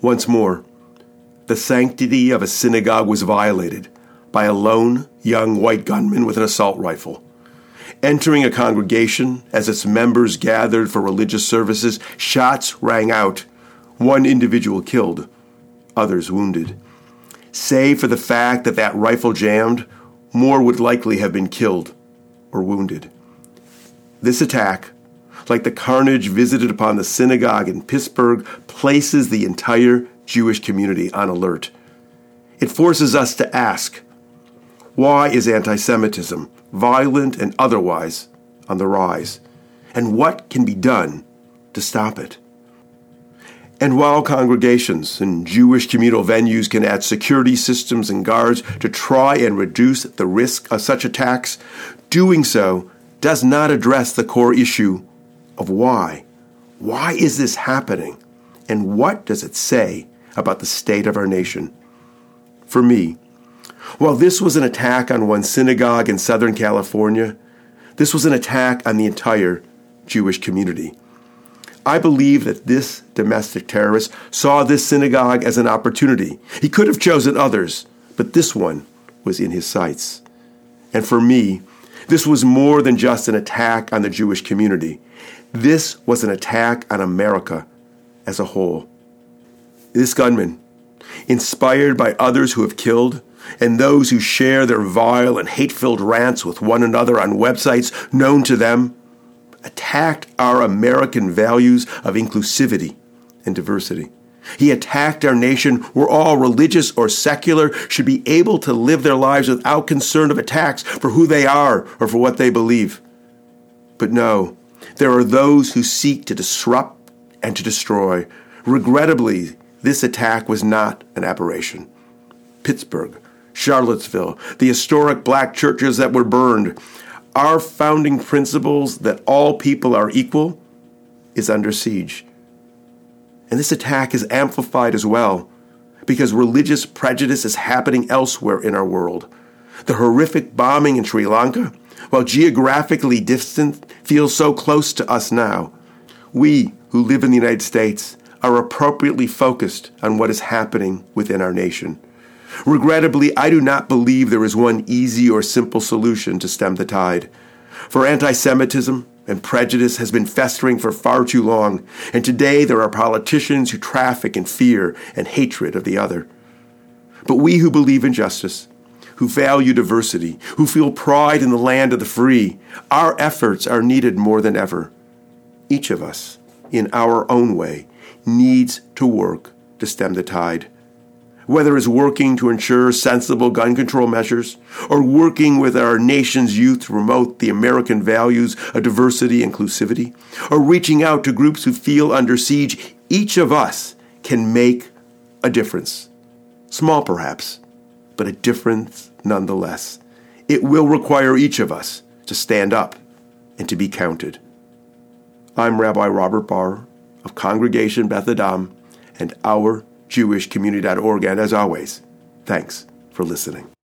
Once more, the sanctity of a synagogue was violated by a lone, young white gunman with an assault rifle. Entering a congregation as its members gathered for religious services, shots rang out. One individual killed, others wounded. Save for the fact that that rifle jammed, more would likely have been killed or wounded. This attack, like the carnage visited upon the synagogue in Pittsburgh, places the entire Jewish community on alert. It forces us to ask, why is anti-Semitism, violent and otherwise, on the rise? And what can be done to stop it? And while congregations and Jewish communal venues can add security systems and guards to try and reduce the risk of such attacks, doing so does not address the core issue of why. Why is this happening? And what does it say about the state of our nation? For me, while this was an attack on one synagogue in Southern California, this was an attack on the entire Jewish community. I believe that this domestic terrorist saw this synagogue as an opportunity. He could have chosen others, but this one was in his sights. And for me, this was more than just an attack on the Jewish community. This was an attack on America as a whole. This gunman, inspired by others who have killed, and those who share their vile and hate-filled rants with one another on websites known to them, attacked our American values of inclusivity and diversity. He attacked our nation where all, religious or secular, should be able to live their lives without concern of attacks for who they are or for what they believe. But no, there are those who seek to disrupt and to destroy. Regrettably, this attack was not an aberration. Pittsburgh, Charlottesville, the historic black churches that were burned, our founding principles that all people are equal is under siege. And this attack is amplified as well because religious prejudice is happening elsewhere in our world. The horrific bombing in Sri Lanka, while geographically distant, feels so close to us now. We who live in the United States are appropriately focused on what is happening within our nation. Regrettably, I do not believe there is one easy or simple solution to stem the tide. For anti-Semitism and prejudice has been festering for far too long, and today there are politicians who traffic in fear and hatred of the other. But we who believe in justice, who value diversity, who feel pride in the land of the free, our efforts are needed more than ever. Each of us, in our own way, needs to work to stem the tide. Whether it's working to ensure sensible gun control measures, or working with our nation's youth to promote the American values of diversity and inclusivity, or reaching out to groups who feel under siege, each of us can make a difference. Small perhaps, but a difference nonetheless. It will require each of us to stand up and to be counted. I'm Rabbi Robert Barr of Congregation Beth Adam and our JewishCommunity.org, and as always, thanks for listening.